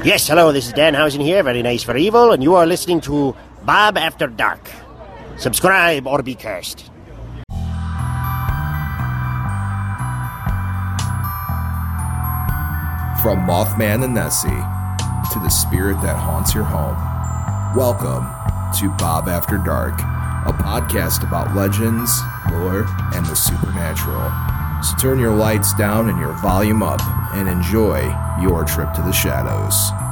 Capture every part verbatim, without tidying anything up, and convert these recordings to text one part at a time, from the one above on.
Yes, hello, this is Danhausen here, very nice for evil, and you are listening to Bob After Dark. Subscribe or be cursed. From Mothman and Nessie to the spirit that haunts your home, welcome to Bob After Dark, a podcast about legends, lore, and the supernatural. So turn your lights down and your volume up and enjoy your trip to the shadows.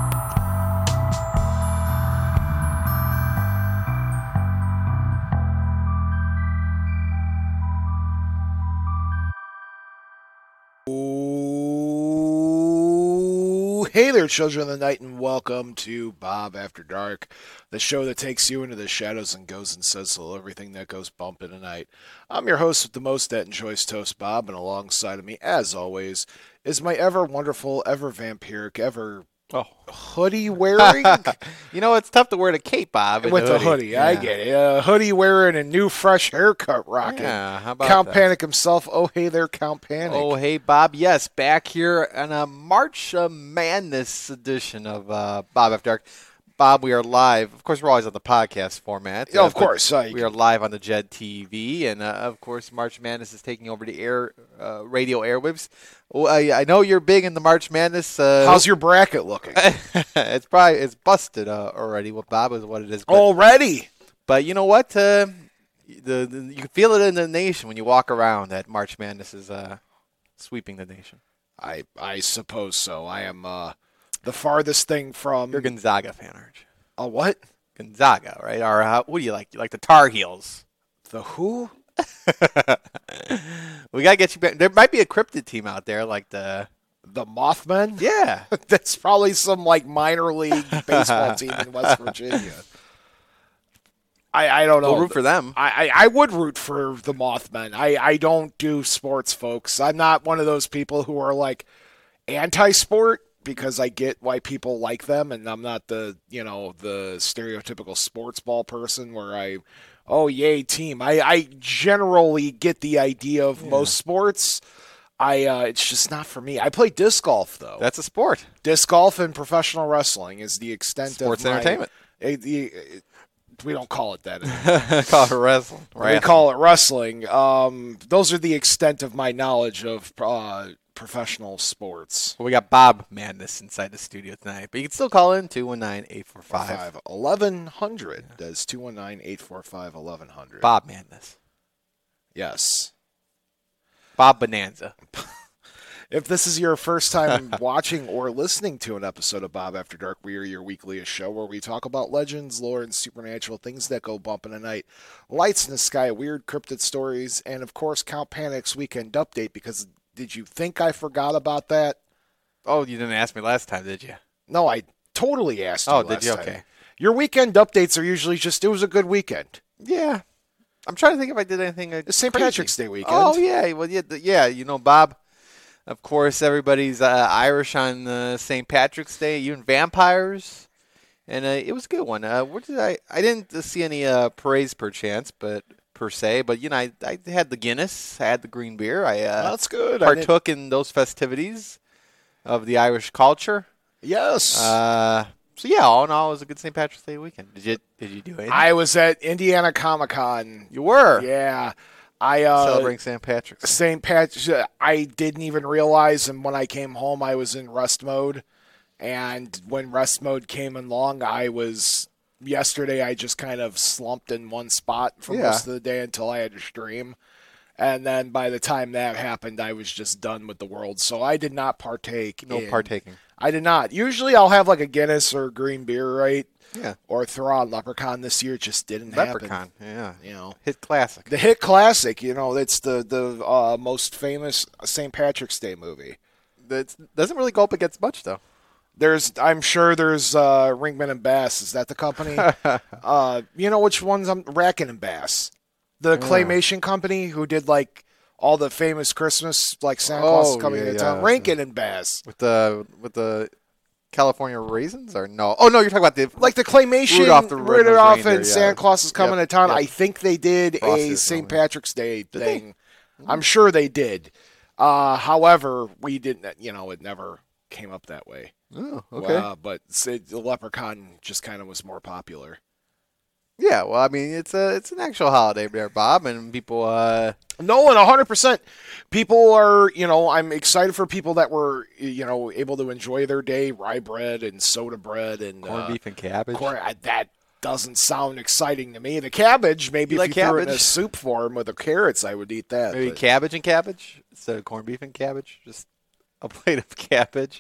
Hey there, children of the night, and welcome to Bob After Dark, the show that takes you into the shadows and goes and says hello, everything that goes bump in the night. I'm your host with the most, that and choice toast, Bob, and alongside of me, as always, is my ever wonderful, ever vampiric, ever oh. hoodie wearing. You know, it's tough to wear the cape, Bob. With the hoodie, hoodie yeah. I get it. A hoodie wearing, a new fresh haircut rocking. Yeah, how about Count that? Panic himself. Oh, hey there, Count Panic. Oh, hey, Bob. Yes, back here on a March uh, Madness edition of uh, Bob After Dark. Bob, we are live. Of course, we're always on the podcast format. Yeah, uh, of course. Uh, we are live on the Jed T V, and uh, of course, March Madness is taking over the air uh, radio airwaves. Well, I, I know you're big in the March Madness. Uh, How's your bracket looking? it's probably it's busted uh, already. What Bob is what it is. But, Already. But you know what? Uh, the, the you can feel it in the nation when you walk around that March Madness is uh, sweeping the nation. I I suppose so. I am uh, the farthest thing from. You're a Gonzaga fan, aren't you? A what? Gonzaga, right? Or uh, what do you like? You like the Tar Heels? The who? We gotta get you back. There might be a cryptid team out there, like the the Mothmen. Yeah, that's probably some like minor league baseball team in West Virginia. I I don't know. We'll root for them. I, I I would root for the Mothmen. I I don't do sports, folks. I'm not one of those people who are like anti-sport, because I get why people like them, and I'm not the you know the stereotypical sports ball person where I. Oh, yay, team. I, I generally get the idea of yeah. most sports. I uh, It's just not for me. I play disc golf, though. That's a sport. Disc golf and professional wrestling is the extent sports of my... Sports entertainment. Uh, the, uh, we don't call it that anymore. Call it wrestling. We wrestling. call it wrestling. Um, those are the extent of my knowledge of uh, professional sports. Well, we got Bob Madness inside the studio tonight, but you can still call in two one nine, eight four five, eleven hundred. That's two one nine, eight four five, eleven hundred. Bob Madness. Yes. Bob Bonanza. If this is your first time watching or listening to an episode of Bob After Dark, we are your weekly show where we talk about legends, lore, and supernatural things that go bump in the night, lights in the sky, weird cryptid stories, and of course Count Panic's weekend update, because did you think I forgot about that? Oh, you didn't ask me last time, did you? No, I totally asked you oh, last did you? time. Okay. Your weekend updates are usually just, it was a good weekend. Yeah. I'm trying to think if I did anything uh, It's Saint crazy. Patrick's Day weekend. Oh, yeah. Well, yeah, yeah. You know, Bob, of course, everybody's uh, Irish on uh, Saint Patrick's Day, even vampires. And uh, it was a good one. Uh, what did I I didn't see any uh, parades per chance, but... per se, but you know, I, I had the Guinness, I had the green beer. I uh, that's good. Partook in those festivities of the Irish culture. Yes. Uh, so yeah, all in all, it was a good Saint Patrick's Day weekend. Did you Did you do anything? I was at Indiana Comic Con. You were. Yeah. I uh, celebrating Saint Patrick's. Saint Patrick's. I didn't even realize, and when I came home, I was in rest mode. And when rest mode came along, I was. Yesterday, I just kind of slumped in one spot for yeah. most of the day until I had to stream. And then by the time that happened, I was just done with the world. So I did not partake. No in, partaking. I did not. Usually I'll have like a Guinness or a green beer, right? Yeah. Or throw out Leprechaun. This year it just didn't Leprechaun, happen. yeah. You know, hit classic. The hit classic, you know, it's the, the uh, most famous Saint Patrick's Day movie. It doesn't really go up against much, though. There's, I'm sure there's uh, Ringman and Bass. Is that the company? uh, you know which ones? I'm Rackin' and Bass, the yeah. claymation company who did like all the famous Christmas, like Santa Claus oh, is coming yeah, to town. yeah. Rankin and Bass with the with the California raisins or no? Oh no, you're talking about the like the claymation Rudolph, the Rudolph reindeer, and yeah. Santa Claus is coming yep. to town. Yep. I think they did Frosty a Saint coming. Patrick's Day did thing. Mm-hmm. I'm sure they did. Uh, however, we didn't. You know, it never came up that way. Oh, okay. Uh, but say, the Leprechaun just kind of was more popular. Yeah, well, I mean, it's a it's an actual holiday there, Bob, and people. Uh, No, and one hundred percent. People are, you know, I'm excited for people that were, you know, able to enjoy their day, rye bread and soda bread and corned uh, beef and cabbage. corn. I- That doesn't sound exciting to me. The cabbage, maybe You if like you threw it in a cabbage? soup form with the carrots, I would eat that. Maybe but- cabbage and cabbage instead of corned beef and cabbage. Just a plate of cabbage.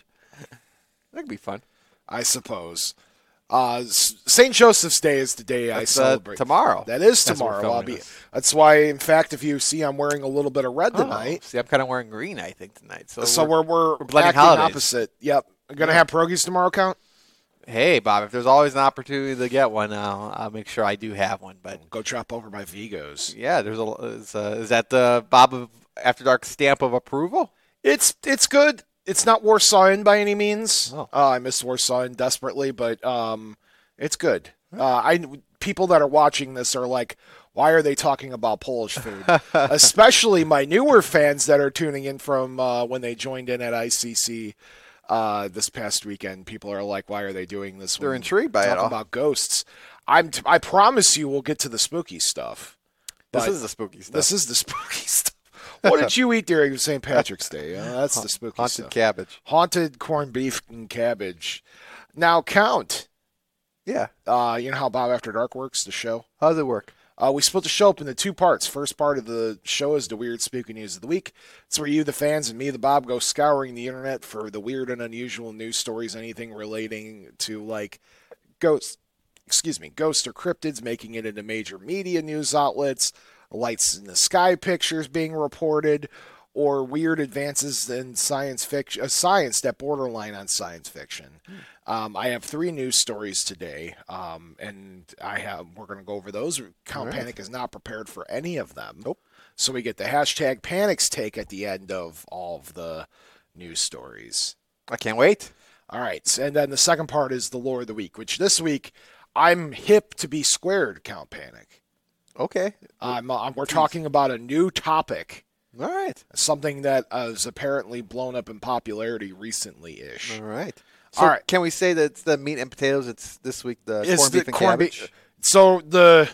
That could be fun. I suppose. Uh, Saint Joseph's Day is the day I That's, uh, celebrate. tomorrow. That is That's when we're tomorrow. I'll filming be. this. That's why, in fact, if you see, I'm wearing a little bit of red tonight. Oh, see, I'm kind of wearing green, I think, tonight. So, So we're we're, we're blending acting holidays. opposite. Yep. Gonna have pierogies tomorrow, Count? hey, Bob, if there's always an opportunity to get one, I'll, I'll make sure I do have one. But Go drop over by Vigos. yeah, there's a. Is, uh, is that the Bob of After Dark stamp of approval? It's it's good. It's not Warsaw Inn by any means. Oh. Uh, I miss Warsaw Inn desperately, but um, it's good. Uh, I people that are watching this are like, why are they talking about Polish food? Especially my newer fans that are tuning in from uh, when they joined in at I C C uh, this past weekend. People are like, why are they doing this? They're when intrigued by it talking all. about ghosts. I'm. T- I promise you, we'll get to the spooky stuff. This But is the spooky stuff. This is the spooky stuff. What did you eat during Saint Patrick's Day? Uh, that's the spooky haunted stuff. cabbage. Haunted corned beef and cabbage. Now, Count, Yeah. uh, you know how Bob After Dark works, the show? How does it work? Uh, we split the show up into two parts. First part of the show is the weird spooky news of the week. It's where you, the fans, and me, the Bob, go scouring the internet for the weird and unusual news stories, anything relating to, like, ghosts, excuse me, ghosts or cryptids making it into major media news outlets, lights in the sky pictures being reported, or weird advances in science fiction, uh, science that borderline on science fiction. Um, I have three news stories today, um, and I have we're going to go over those. Count All right. Panic is not prepared for any of them. Nope. So we get the hashtag Panic's take at the end of all of the news stories. I can't wait. All right, so- and then the second part is the lore of the week, which this week I'm hip to be squared. Count Panic. Okay. Um, uh, we're talking about a new topic, All right. something that has apparently blown up in popularity recently-ish. All right. So All right. Can we say that it's the meat and potatoes? It's this week the Is corned the beef and corned cabbage. beef- So the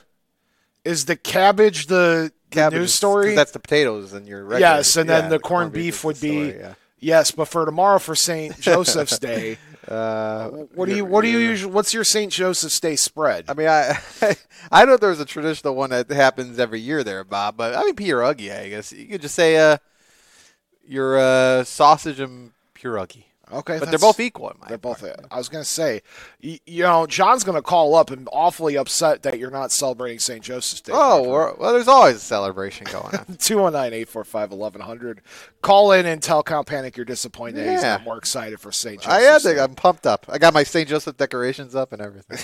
is the cabbage the, the Cabbage news is- story? 'cause that's the potatoes and your regular. Yes, and then yeah, the corned beef, is would the be story, yeah. yes, but for tomorrow for Saint Joseph's Day, Uh, what do you your- what do you your- usually what's your Saint Joseph's Day spread? I mean, I I know there's a traditional one that happens every year there, Bob. But I mean, pierogi. I guess you could just say uh, your uh, sausage and pierogi. Okay, But they're that's- both equal. In my They're both. opinion. I was gonna say, you, you know, John's gonna call up and awfully upset that you're not celebrating Saint Joseph's Day. Oh well, well, there's always a celebration going on. two one nine, eight four five, eleven hundred. Call in and tell Count Panic you're disappointed. He's Yeah. not more excited for Saint I Joseph's had Day. to, I'm pumped up. I got my Saint Joseph decorations up and everything.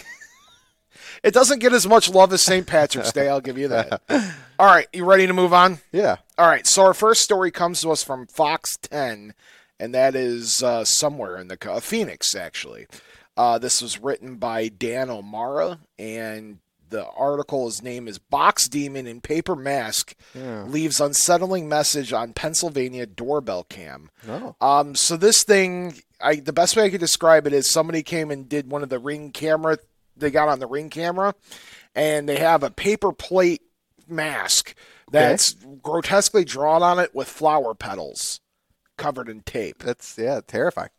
It doesn't get as much love as Saint Patrick's Day, I'll give you that. All right, you ready to move on? Yeah. All right, so our first story comes to us from Fox ten, and that is uh, somewhere in the co- uh, Phoenix, actually. Uh, this was written by Dan O'Mara, and the article's name is Box Demon in Paper Mask Yeah. Leaves Unsettling Message on Pennsylvania Doorbell Cam. Oh. Um, so this thing, I the best way I could describe it is somebody came and did one of the Ring camera, they got on the Ring camera, and they have a paper plate mask that's grotesquely drawn on it with flower petals covered in tape. That's yeah, terrifying.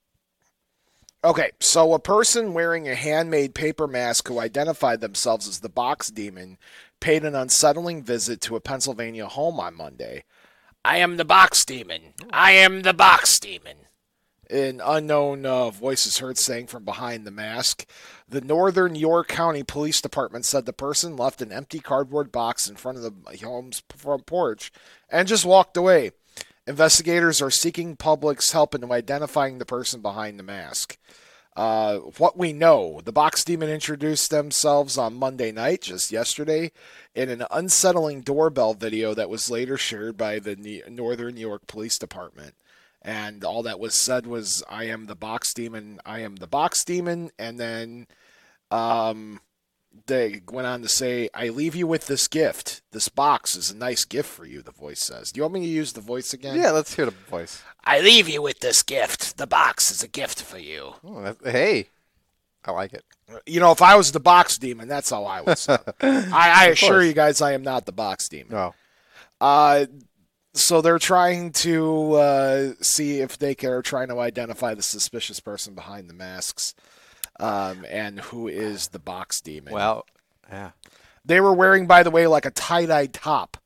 Okay, so a person wearing a handmade paper mask who identified themselves as the Box Demon paid an unsettling visit to a Pennsylvania home on Monday. I am the Box Demon. I am the Box Demon. An unknown uh, voice is heard saying from behind the mask. The Northern York County Police Department said the person left an empty cardboard box in front of the home's front porch and just walked away. Investigators are seeking public's help in identifying the person behind the mask. Uh, what we know, the Box Demon introduced themselves on Monday night, just yesterday, in an unsettling doorbell video that was later shared by the New- Northern York Police Department. And all that was said was, I am the Box Demon, I am the Box Demon, and then um, they went on to say, I leave you with this gift. This box is a nice gift for you, the voice says. Do you want me to use the voice again? Yeah, let's hear the voice. I leave you with this gift. The box is a gift for you. Oh, that, hey, I like it. You know, if I was the box demon, that's how I would sound. I, I assure course. you guys I am not the box demon. No. Uh, so they're trying to uh, see if they can, are trying to identify the suspicious person behind the masks um, and who is the box demon. Well, yeah. They were wearing, by the way, like a tie-dye top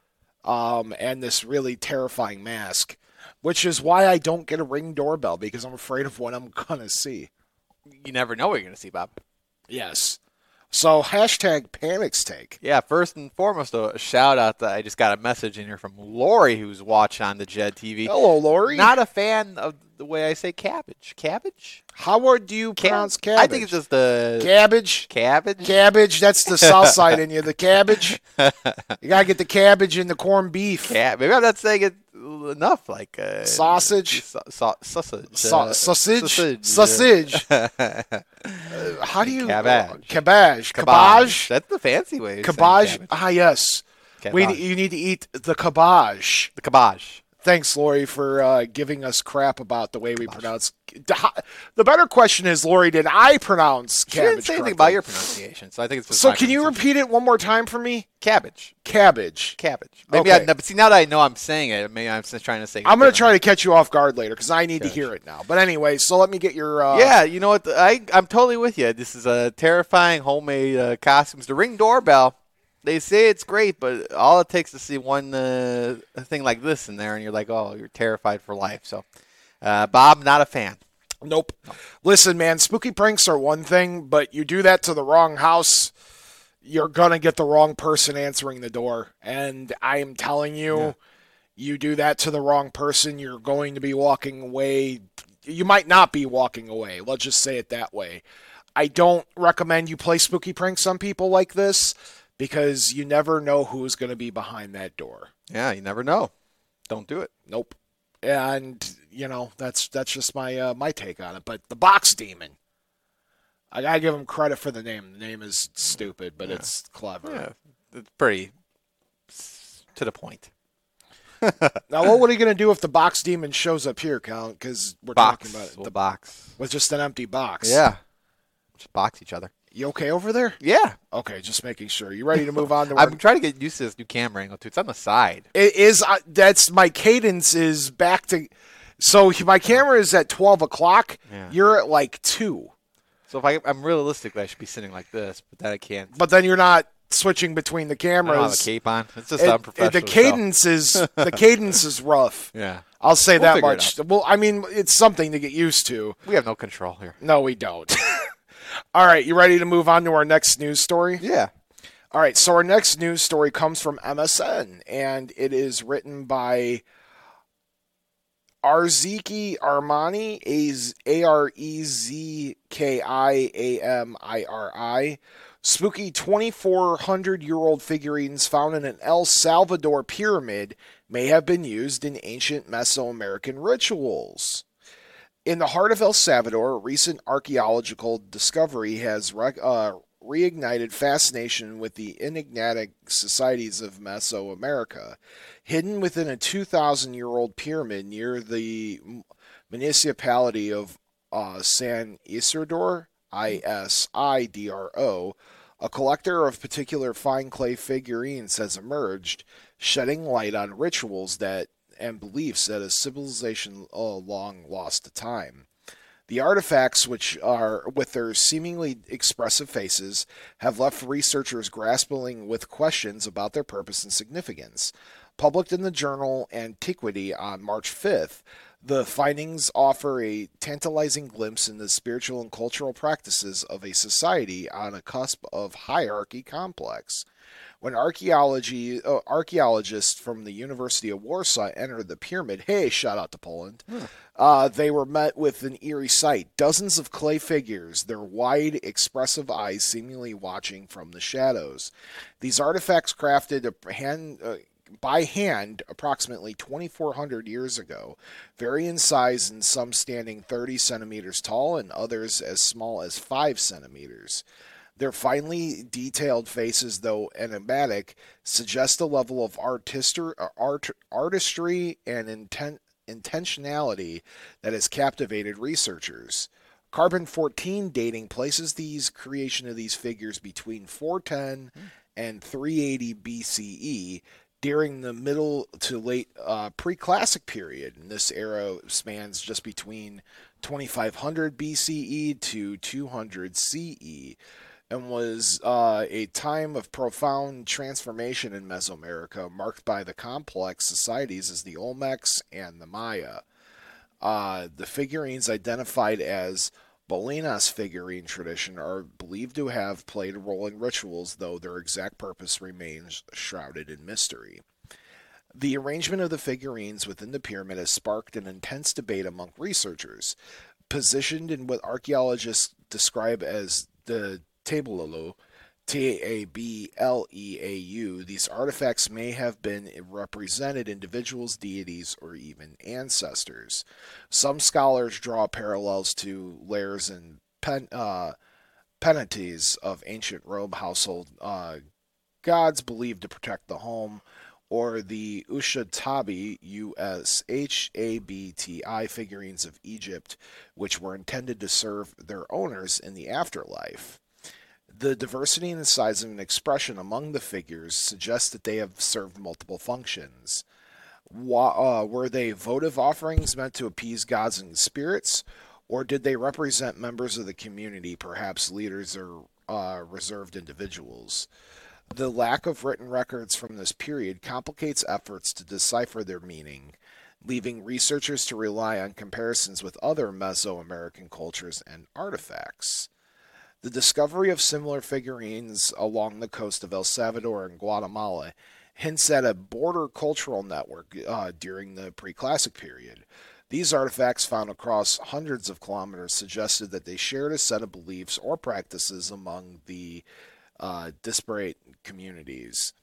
um, and this really terrifying mask, which is why I don't get a Ring doorbell, because I'm afraid of what I'm going to see. You never know what you're going to see, Bob. Yes. So, hashtag Panics Take. Yeah, first and foremost, though, a shout out that I just got a message in here from Lori, who's watching on the Jed T V. Hello, Lori. Not a fan of the way I say cabbage. Cabbage? How would you Cab- pronounce cabbage? I think it's just the cabbage. cabbage. Cabbage. That's the south side in you. The cabbage. You gotta get the cabbage and the corned beef. Cab- Maybe I'm not saying it enough. Like uh, Sausage. sa- sa- sausage. Sa- uh, sausage. Sausage. Sausage. Uh, how do you? Cabbage. Cabbage. Cabbage. Cabbage. That's the fancy way. of saying Cabbage. cabbage. Ah, yes. We, Cabbage. you need to eat the cabbage. The cabbage. Thanks, Lori, for uh, giving us crap about the way we pronounce. The better question is, Lori, did I pronounce She didn't cabbage say anything correctly? about your pronunciation, so I think it's just So my can you pronunciation. repeat it one more time for me? Cabbage. Cabbage. Cabbage. Maybe Okay. I, no, but see, now that I know I'm saying it, maybe I'm just trying to say. I'm going to try to catch you off guard later because I need to Cabbage. hear it now. But anyway, so let me get your. Uh, Yeah, you know what? I I'm totally with you. This is a terrifying homemade uh, costumes. The Ring doorbell. They say it's great, but all it takes to see one uh, thing like this in there, and you're like, oh, you're terrified for life. So, uh, Bob, not a fan. Nope. Listen, man, spooky pranks are one thing, but you do that to the wrong house, you're going to get the wrong person answering the door. And I am telling you, Yeah. you do that to the wrong person, you're going to be walking away. You might not be walking away. Let's just say it that way. I don't recommend you play spooky pranks on people like this because you never know who's going to be behind that door. Yeah, you never know. Don't do it. Nope. And you know that's that's just my uh, my take on it. But the box demon, I gotta give him credit for the name. The name is stupid, but Yeah. it's clever. Yeah, it's pretty s- to the point. Now, what are you gonna do if the box demon shows up here, Count? Because we're Box. talking about it We'll the, box. with just an empty box. Yeah. Just box each other. You okay over there? Yeah. Okay, just making sure. You ready to move on to? I'm Our, trying to get used to this new camera angle too. It's on the side. it is uh, that's my cadence is back to. So my camera is at twelve o'clock. Yeah. You're at like two. So if I, I'm realistically, I should be sitting like this, but then I can't. But then you're not switching between the I don't have a cameras. cape on. It's just It- unprofessional. the cadence is the cadence is rough. So. Yeah. I'll say We'll that figure it much. Well, I mean, it's something to get used to. We have no control here. No, we don't. All right, you ready to move on to our next news story? Yeah. All right, so our next news story comes from M S N, and it is written by Arziki Armani, A R E Z K I A M I R I. Spooky twenty-four hundred year old figurines found in an El Salvador pyramid may have been used in ancient Mesoamerican rituals. In the heart of El Salvador, a recent archaeological discovery has re- uh, reignited fascination with the enigmatic societies of Mesoamerica. Hidden within a two thousand year old pyramid near the municipality of uh, San Isidro, I S I D R O, a collector of particular fine clay figurines has emerged, shedding light on rituals that and beliefs that a civilization uh, long lost to time. The artifacts, which are with their seemingly expressive faces, have left researchers grappling with questions about their purpose and significance. Published in the journal Antiquity on March fifth, the findings offer a tantalizing glimpse into the spiritual and cultural practices of a society on a cusp of hierarchy complex. When archaeology uh, archaeologists from the University of Warsaw entered the pyramid, hey, shout out to Poland, huh. uh, they were met with an eerie sight. Dozens of clay figures, their wide, expressive eyes seemingly watching from the shadows. These artifacts crafted a hand... Uh, by hand approximately twenty-four hundred years ago, vary in size and some standing thirty centimeters tall and others as small as five centimeters. Their finely detailed faces, though enigmatic, suggest a level of artistir- art, artistry and intent, intentionality that has captivated researchers. Carbon fourteen dating places these creation of these figures between four ten and three eighty B C E during the middle to late uh, pre-classic period. And this era spans just between twenty-five hundred B C E to two hundred C E and was uh, a time of profound transformation in Mesoamerica, marked by the complex societies as the Olmecs and the Maya. Uh, the figurines identified as Bolinas figurine tradition are believed to have played a role in rituals, though their exact purpose remains shrouded in mystery. The arrangement of the figurines within the pyramid has sparked an intense debate among researchers. Positioned in what archaeologists describe as the Tableau, T A B L E A U, these artifacts may have been represented individuals, deities, or even ancestors. Some scholars draw parallels to Lares and pen, uh, Penates of ancient Rome household uh, gods believed to protect the home, or the Ushtabi, U S H A B T I figurines of Egypt, which were intended to serve their owners in the afterlife. The diversity in the size and expression among the figures suggests that they have served multiple functions. Uh, were they votive offerings meant to appease gods and spirits, or did they represent members of the community, perhaps leaders or uh, reserved individuals? The lack of written records from this period complicates efforts to decipher their meaning, leaving researchers to rely on comparisons with other Mesoamerican cultures and artifacts. The discovery of similar figurines along the coast of El Salvador and Guatemala hints at a border cultural network uh, during the pre-classic period. These artifacts, found across hundreds of kilometers, suggested that they shared a set of beliefs or practices among the uh, disparate communities.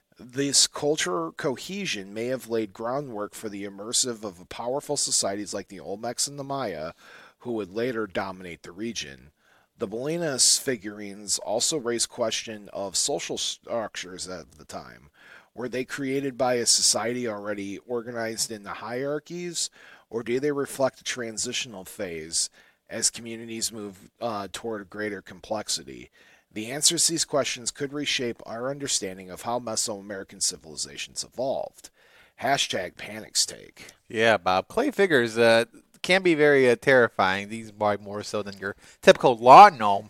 This cultural cohesion may have laid groundwork for the immersive of powerful societies like the Olmecs and the Maya, who would later dominate the region. The Bolinas figurines also raise question of social structures at the time. Were they created by a society already organized into hierarchies, or do they reflect a transitional phase as communities move uh, toward greater complexity? The answers to these questions could reshape our understanding of how Mesoamerican civilizations evolved. Hashtag Panic's Take. Yeah, Bob. Clay figures uh, can be very uh, terrifying. These are more so than your typical lawn gnome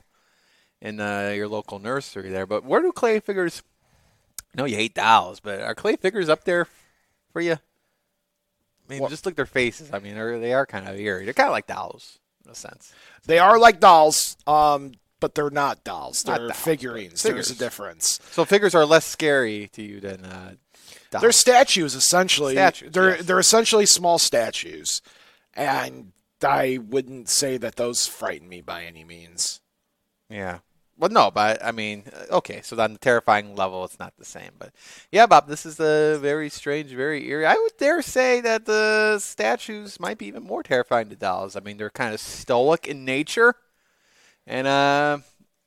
in uh, your local nursery there. But where do clay figures... I know you hate dolls, but are clay figures up there for you? I mean, what? Just look at their faces. I mean, they are kind of eerie. They're kind of like dolls in a sense. They are like dolls, um, but they're not dolls. They're not dolls, figurines. figures. There's a difference. So figures are less scary to you than uh, dolls. They're statues, essentially. Statues, they're yes. They're essentially small statues. And I wouldn't say that those frighten me by any means. Yeah. Well, no, but I mean, okay, so on the terrifying level, it's not the same. But yeah, Bob, this is a very strange, very eerie. I would dare say that the statues might be even more terrifying to dolls. I mean, they're kind of stoic in nature. And uh,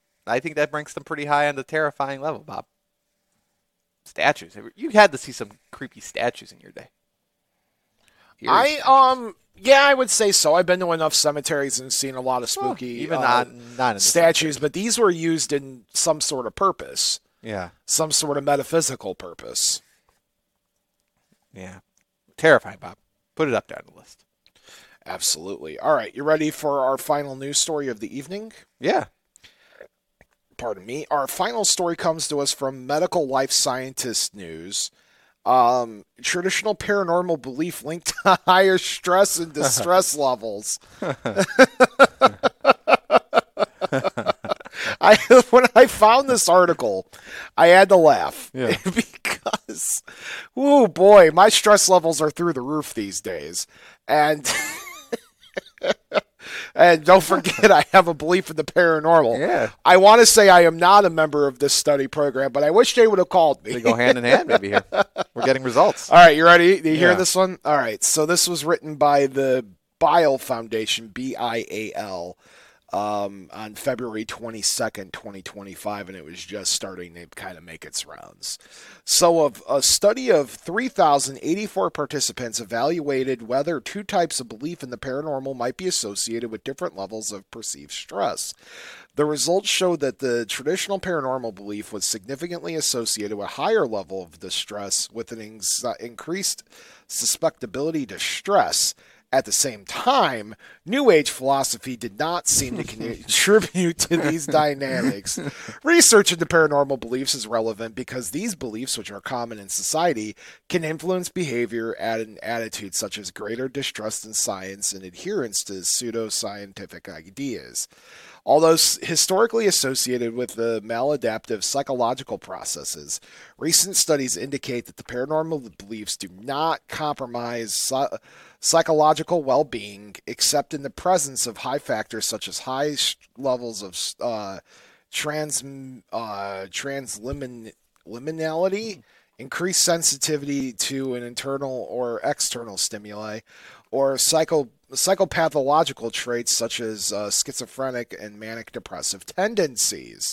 I think that ranks them pretty high on the terrifying level, Bob. Statues. You had to see some creepy statues in your day. Eerie I, statues. um... Yeah, I would say so. I've been to enough cemeteries and seen a lot of spooky oh, even uh, not, not in the statues, cemetery. But these were used in some sort of purpose. Yeah. Some sort of metaphysical purpose. Yeah. Terrifying, Bob. Put it up there on the list. Absolutely. All right, you ready for our final news story of the evening? Yeah. Pardon me. Our final story comes to us from Medical Life Scientist News. Um, traditional paranormal belief linked to higher stress and distress levels. I when I found this article, I had to laugh yeah. because, oh boy, my stress levels are through the roof these days, and. And don't forget, I have a belief in the paranormal. Yeah. I want to say I am not a member of this study program, but I wish they would have called me. They go hand in hand maybe here. We're getting results. All right, you ready? Do you yeah. hear this one? All right, so this was written by the Bial Foundation, B I A L. um, on February twenty-second, twenty twenty-five, and it was just starting to kind of make its rounds. So of a study of three thousand eighty-four participants evaluated whether two types of belief in the paranormal might be associated with different levels of perceived stress. The results showed that the traditional paranormal belief was significantly associated with a higher level of distress with an increased susceptibility to stress. At the same time, New Age philosophy did not seem to contribute to these dynamics. Research into paranormal beliefs is relevant because these beliefs, which are common in society, can influence behavior and attitudes such as greater distrust in science and adherence to pseudoscientific ideas. Although historically associated with the maladaptive psychological processes, recent studies indicate that the paranormal beliefs do not compromise psychological well-being, except in the presence of high factors such as high levels of uh, trans uh, transliminality, increased sensitivity to an internal or external stimuli, or psycho psychopathological traits such as uh, schizophrenic and manic depressive tendencies.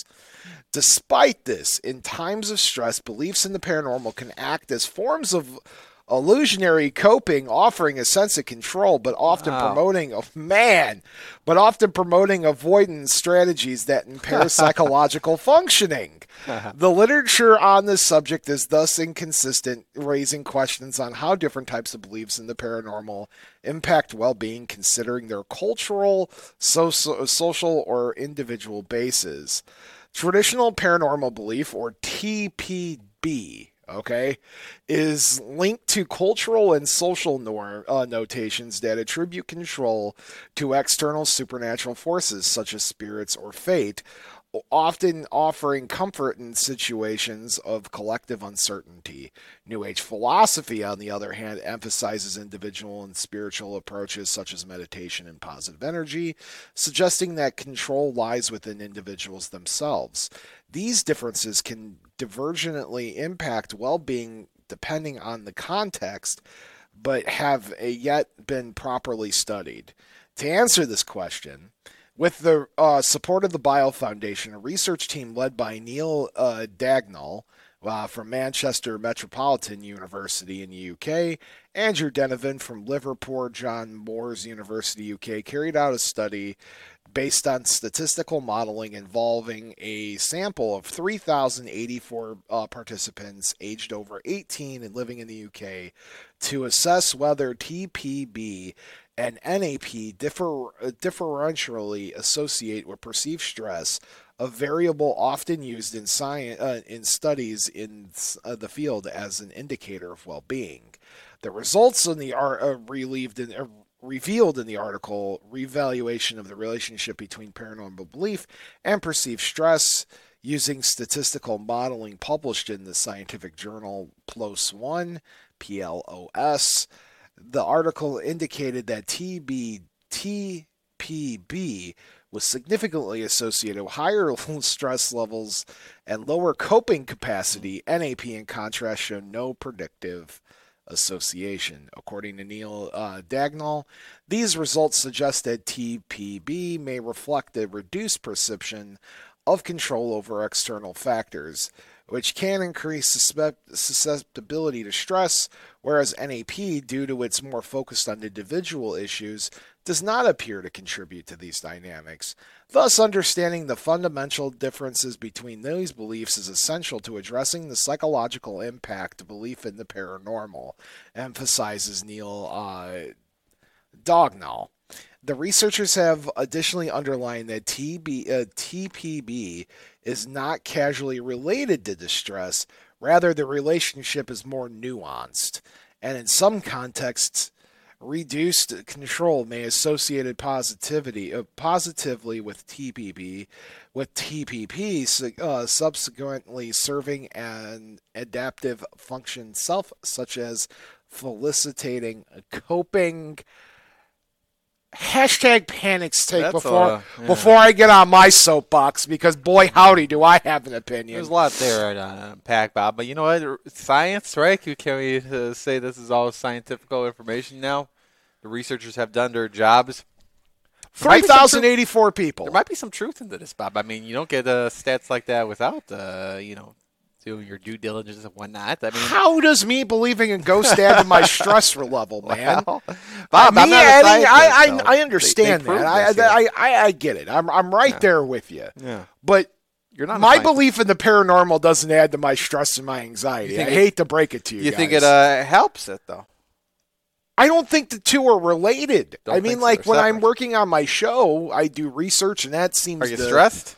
Despite this, in times of stress, beliefs in the paranormal can act as forms of illusionary coping, offering a sense of control, but often wow. promoting oh man, but often promoting avoidance strategies that impair psychological functioning. The literature on this subject is thus inconsistent, raising questions on how different types of beliefs in the paranormal impact well-being, considering their cultural, social, social, or individual bases. Traditional paranormal belief, or T P B, okay, is linked to cultural and social norm, uh, notations that attribute control to external supernatural forces such as spirits or fate, often offering comfort in situations of collective uncertainty. New Age philosophy, on the other hand, emphasizes individual and spiritual approaches such as meditation and positive energy, suggesting that control lies within individuals themselves. These differences can divergently impact well-being depending on the context, but have yet been properly studied. To answer this question, with the uh, support of the Bio Foundation, a research team led by Neil uh, Dagnall uh, from Manchester Metropolitan University in the U K, Andrew Denovan from Liverpool John Moores University, U K, carried out a study based on statistical modeling involving a sample of three thousand eighty-four uh, participants aged over eighteen and living in the U K to assess whether T P B and N A P differ, differentially associate with perceived stress, a variable often used in science uh, in studies in uh, the field as an indicator of well-being. The results in the are uh, relieved in uh, revealed in the article Revaluation of the Relationship Between Paranormal Belief and Perceived Stress using Statistical Modeling, published in the scientific journal PLOS one, P L O S. The article indicated that T B, T P B was significantly associated with higher stress levels and lower coping capacity. N A P, in contrast, showed no predictive association. According to Neil uh, Dagnall, these results suggest that T P B may reflect a reduced perception of control over external factors, which can increase susceptibility to stress, whereas N A P, due to its more focused on individual issues, does not appear to contribute to these dynamics. Thus, understanding the fundamental differences between these beliefs is essential to addressing the psychological impact of belief in the paranormal, emphasizes Neil uh, Dagnall. The researchers have additionally underlined that T B, uh, T P B is not causally related to distress. Rather, the relationship is more nuanced, and in some contexts, reduced control may associate positivity uh, positively with T P B, with T P P uh, subsequently serving an adaptive function self, such as felicitating coping. Hashtag panic take That's before a- yeah. before I get on my soapbox, because boy howdy do I have an opinion. There's a lot there to unpack, Bob. But you know what? Science, right? Can we uh, say this is all scientific information now? The researchers have done their jobs. three thousand eighty-four people. There might be some truth into this, Bob. I mean, you don't get uh, stats like that without, uh, you know, doing your due diligence and whatnot. I mean, how does me believing in ghosts add to my stress level, man? Well, Bob, me I'm not adding, a scientist, I, so I, I understand they, they that. I, this, yeah. I, I, I get it. I'm, I'm right Yeah. there with you. Yeah. But You're not a my scientist. belief in the paranormal doesn't add to my stress and my anxiety. You I think it- hate to break it to you. You guys. think it uh, helps it, though? I don't think the two are related. Don't I think mean, so. like They're when I'm separate. working on my show, I do research, and that seems. Are you to, stressed?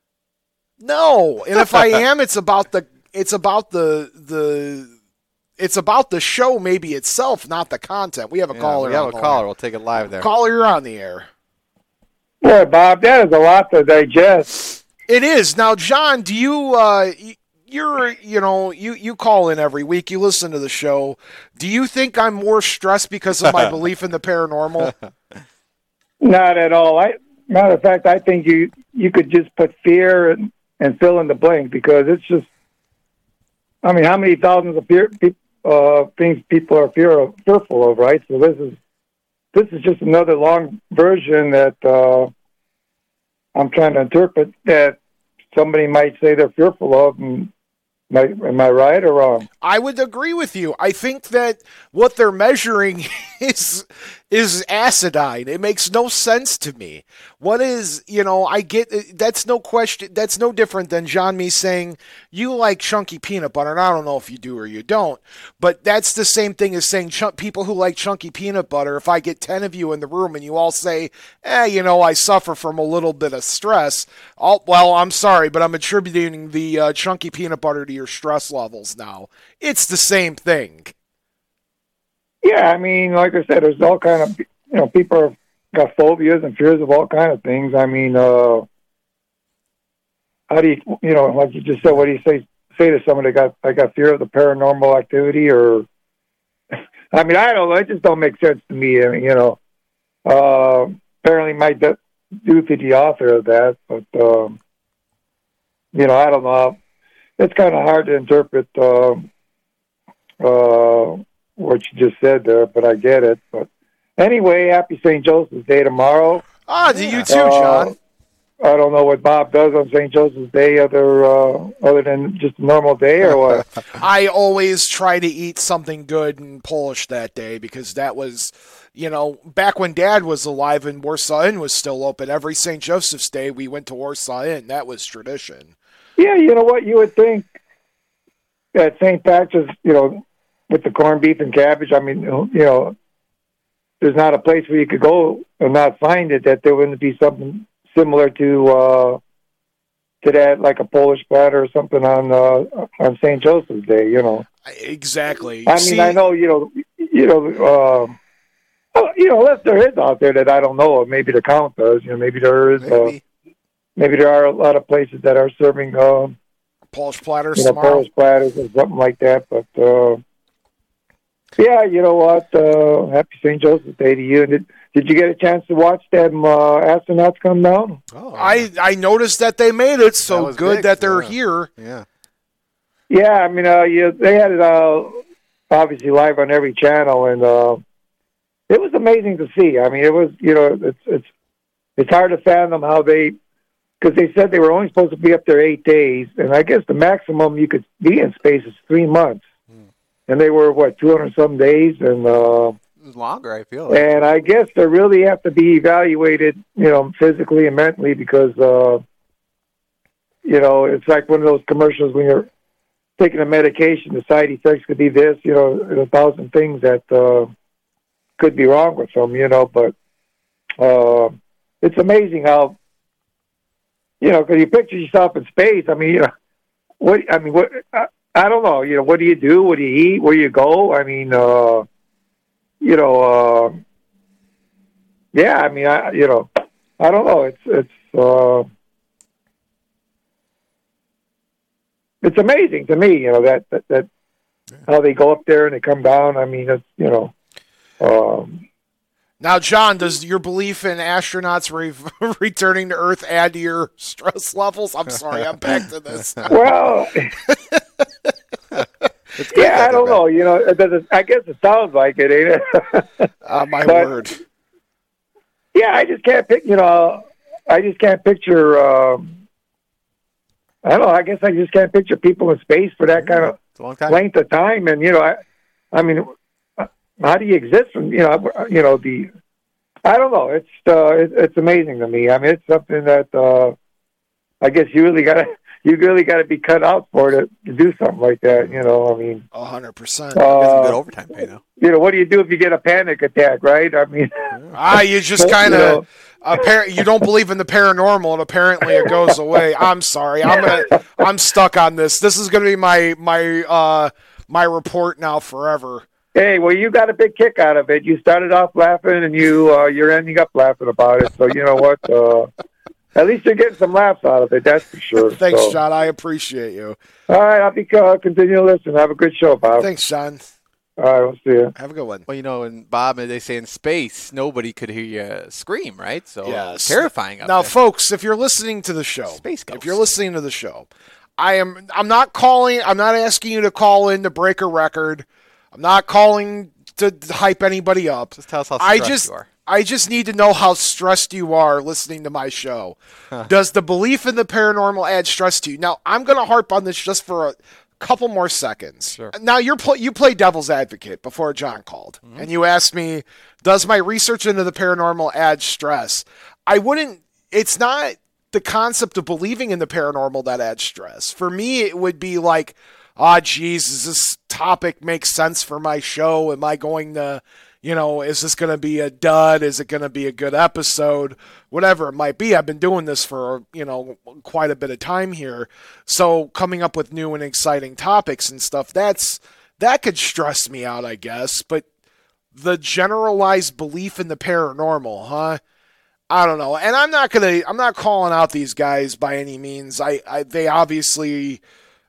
No, and if I am, it's about the. It's about the the. It's about the show, maybe itself, not the content. We have a Yeah, caller. We have on a the caller. line. We'll take it live there. Caller, you're on the air. Boy, Bob, that is a lot to digest. It is now, John. Do you? Uh, y- you're, you know, you you call in every week. You listen to the show. Do you think I'm more stressed because of my belief in the paranormal? Not at all. I, matter of fact, I think you you could just put fear and, and fill in the blank because it's just. I mean, how many thousands of fear, pe- uh, things people are fear, fearful of, right? So this is this is just another long version that uh, I'm trying to interpret that somebody might say they're fearful of. And am I, am I right or wrong? I would agree with you. I think that what they're measuring is is acidine. It makes no sense to me. What is, you know, I get that's no question. That's no different than John me saying you like chunky peanut butter, and I don't know if you do or you don't, but that's the same thing as saying ch- people who like chunky peanut butter. If I get ten of you in the room and you all say, eh, you know, I suffer from a little bit of stress. I'll, well, I'm sorry, but I'm attributing the uh, chunky peanut butter to your stress levels now. It's the same thing. Yeah, I mean, like I said, there's all kind of, you know, people have got phobias and fears of all kind of things. I mean, uh, how do you, you know, like you just said, what do you say say to somebody that got, I got fear of the paranormal activity or, I mean, I don't know, it just don't make sense to me. I mean, you know, uh, apparently my de- due to the author of that, but, um, you know, I don't know. It's kind of hard to interpret, um, uh, what you just said there, but I get it. But anyway, happy Saint Joseph's Day tomorrow. Ah, to you too, Uh, John. I don't know what Bob does on Saint Joseph's Day other uh, other than just a normal day or what. I always try to eat something good in Polish that day because that was, you know, back when Dad was alive and Warsaw Inn was still open. Every Saint Joseph's Day we went to Warsaw Inn. That was tradition. Yeah, you know what? You would think that Saint Patrick's, you know, with the corned beef and cabbage, I mean, you know, there's not a place where you could go and not find it that there wouldn't be something similar to uh, to that, like a Polish platter or something on uh, on Saint Joseph's Day. You know, Exactly. I mean, See, I know, you know, you know, uh, you know, unless there is out there that I don't know of. Maybe the count does. You know, maybe there is. Uh, Maybe. maybe there are a lot of places that are serving, uh, Polish platters you know, tomorrow. Polish platters or something like that. But uh, yeah, you know what? Uh, happy Saint Joseph's Day to you. Did, did you get a chance to watch them uh, astronauts come down? Oh, I, I noticed that they made it, so That was good big, that they're yeah. here. yeah. Yeah, I mean, uh, you, they had it uh, obviously live on every channel, and uh, it was amazing to see. I mean, it was, you know, it's it's it's hard to fathom how they, because they said they were only supposed to be up there eight days, and I guess the maximum you could be in space is three months, Hmm. and they were what two hundred some days, and uh, It was longer, I feel like. and I guess they really have to be evaluated, you know, physically and mentally, because uh, you know, it's like one of those commercials when you're taking a medication, the side effects could be this, you know, a thousand things that uh, could be wrong with them, you know, but uh, it's amazing how, you know, because you picture yourself in space. I mean, you know, what, I mean, what, I, I don't know, you know, what do you do? What do you eat? Where do you go? I mean, uh, you know, uh, yeah, I mean, I, you know, I don't know. It's, it's, uh, it's amazing to me, you know, that, that, that how they go up there and they come down. I mean, it's, you know, um, Now, John, does your belief in astronauts re- returning to Earth add to your stress levels? I'm sorry, I'm back to this. well, It's good yeah, that I don't they're know. You know, it doesn't, I guess it sounds like it, ain't it? Uh, my But- word. yeah, I just can't pick. You know, I just can't picture. Um, I don't know. I guess I just can't picture people in space for that kind of It's a long time. length of time. And you know, I, I mean, how do you exist from you know, you know the. I don't know. It's uh, it, it's amazing to me. I mean, it's something that uh, I guess you really got to you really got to be cut out for to, to do something like that. You know, I mean, A hundred percent. Get some uh, good overtime pay though. you know, what do you do if you get a panic attack? Right? I mean, Ah, you just You kind know. of appar- you don't believe in the paranormal, and apparently it goes away. I'm sorry. I'm gonna. I'm stuck on this. This is gonna be my my uh my report now forever. hey, well, you got a big kick out of it. You started off laughing, and you uh, you're ending up laughing about it. So you know what? Uh, at least you're getting some laughs out of it. That's for sure. Thanks, So, John. I appreciate you. all right, I'll be uh, continue to listen. Have a good show, Bob. Thanks, John. All right, we'll see you. Have a good one. Well, you know, and Bob, they say in space, nobody could hear you scream, right? So Yes. terrifying up Now, there. folks, if you're listening to the show, Space Ghost. if you're listening to the show, I am. I'm not calling. I'm not asking you to call in to break a record. I'm not calling to hype anybody up. Just tell us how I stressed just, you are. I just need to know how stressed you are listening to my show. Does the belief in the paranormal add stress to you? Now, I'm going to harp on this just for a couple more seconds. Sure. Now, you're pl- you play devil's advocate before John called, Mm-hmm. and you asked me, does my research into the paranormal add stress? I wouldn't. It's not the concept of believing in the paranormal that adds stress. For me, it would be like, ah, geez, does this topic make sense for my show? Am I going to, you know, is this going to be a dud? Is it going to be a good episode? Whatever it might be. I've been doing this for, you know, quite a bit of time here. So coming up with new and exciting topics and stuff, that's, that could stress me out, I guess. But the generalized belief in the paranormal, huh? I don't know. And I'm not going to, I'm not calling out these guys by any means. I, I they obviously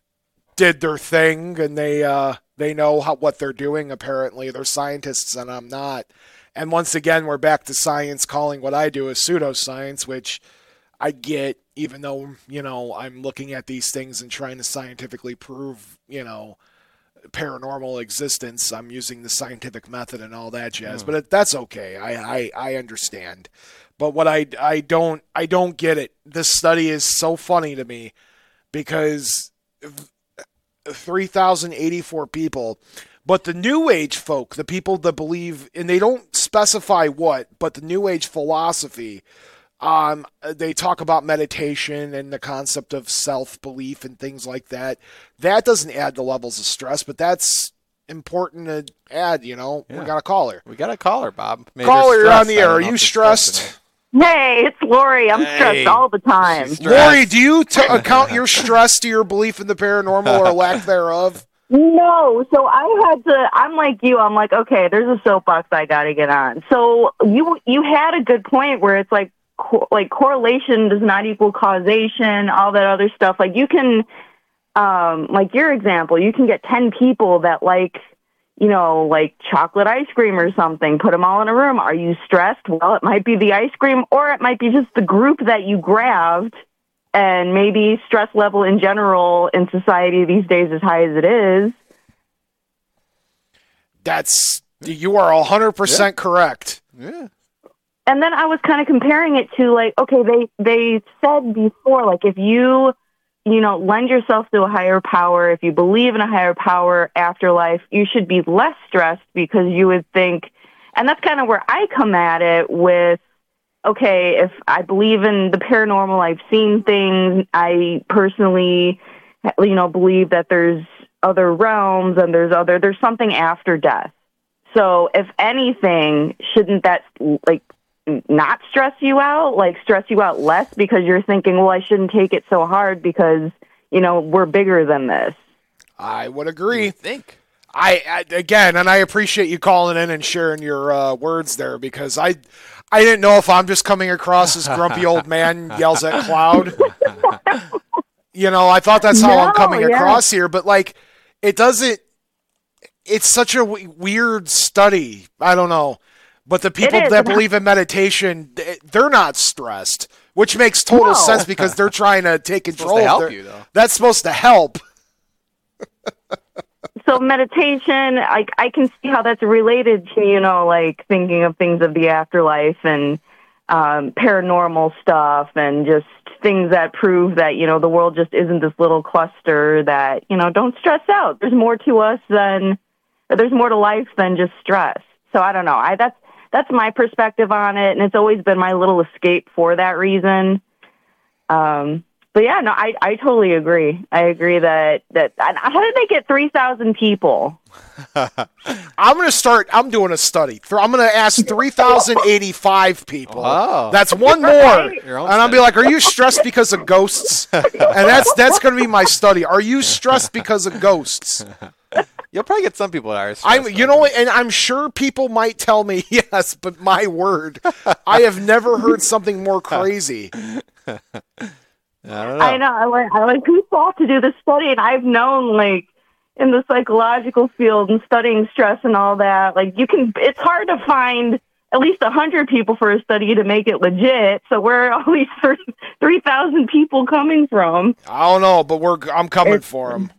did their thing, and they uh, they know how, what they're doing. Apparently, they're scientists, and I'm not. And once again, we're back to science calling what I do a pseudoscience, which I get, even though, you know, I'm looking at these things and trying to scientifically prove, you know, paranormal existence. I'm using the scientific method and all that jazz, but it, that's okay. I, I I understand. But what I I don't I don't get it. This study is so funny to me because three thousand eighty-four people, but the New Age folk, the people that believe, and they don't specify what, but the New Age philosophy, um, they talk about meditation and the concept of self-belief and things like that. That doesn't add the levels of stress, but that's important to add, you know. Yeah. We got a caller. We got a caller, Bob. Maybe Caller, they're you're on stressed. the I air. don't Are know you if they're stressed stressed? Hey, it's Lori. I'm Hey. stressed all the time. She's stressed. Lori, do you t- account your stress to your belief in the paranormal or lack thereof? No, so I had to. I'm like you. I'm like, okay, there's a soapbox I got to get on. So you you had a good point where it's like co- like correlation does not equal causation, all that other stuff. Like you can, um, like your example, you can get ten people that like, you know, like chocolate ice cream or something. Put them all in a room. Are you stressed? Well, it might be the ice cream, or it might be just the group that you grabbed. And maybe stress level in general in society these days as high as it is. That's, you are one hundred percent correct. Yeah. And then I was kind of comparing it to like, okay, they, they said before, like if you, you know, lend yourself to a higher power, if you believe in a higher power afterlife, you should be less stressed because you would think, and that's kind of where I come at it with, okay, if I believe in the paranormal, I've seen things, I personally, you know, believe that there's other realms and there's other, there's something after death. So if anything, shouldn't that, like, not stress you out, like stress you out less because you're thinking, well, I shouldn't take it so hard because, you know, we're bigger than this. I would agree. I think. I, I again, and I appreciate you calling in and sharing your uh, words there because I, I didn't know if I'm just coming across as grumpy old man yells at cloud. You know, I thought that's how No, I'm coming yeah. across here, but like, it doesn't. It's such a w- weird study. I don't know, but the people is, that and I- believe in meditation, they- they're not stressed, which makes total No. sense because they're trying to take Supposed control. to of help their- you, though. That's supposed to help. So meditation, I, I can see how that's related to, you know, like thinking of things of the afterlife and um, paranormal stuff and just things that prove that, you know, the world just isn't this little cluster that, you know, don't stress out. There's more to us than, there's more to life than just stress. So I don't know. I, that's, that's my perspective on it. And it's always been my little escape for that reason. Um, but yeah, no, I, I totally agree. I agree that, that, how did they get three thousand people? I'm going to start, I'm doing a study. I'm going to ask three thousand eighty-five people. Oh. That's one more. Right. And I'll be like, are you stressed because of ghosts? And that's, that's going to be my study. Are you stressed because of ghosts? You'll probably get some people that are I'm, stressed you out. know what, and I'm sure people might tell me yes, but my word, I have never heard something more crazy. I don't know. I know. I like, I like who thought to do this study, and I've known, like, in the psychological field and studying stress and all that, like, you can, it's hard to find at least a hundred people for a study to make it legit. So where are all these three thousand people coming from? I don't know, but we're, I'm coming It's- for them.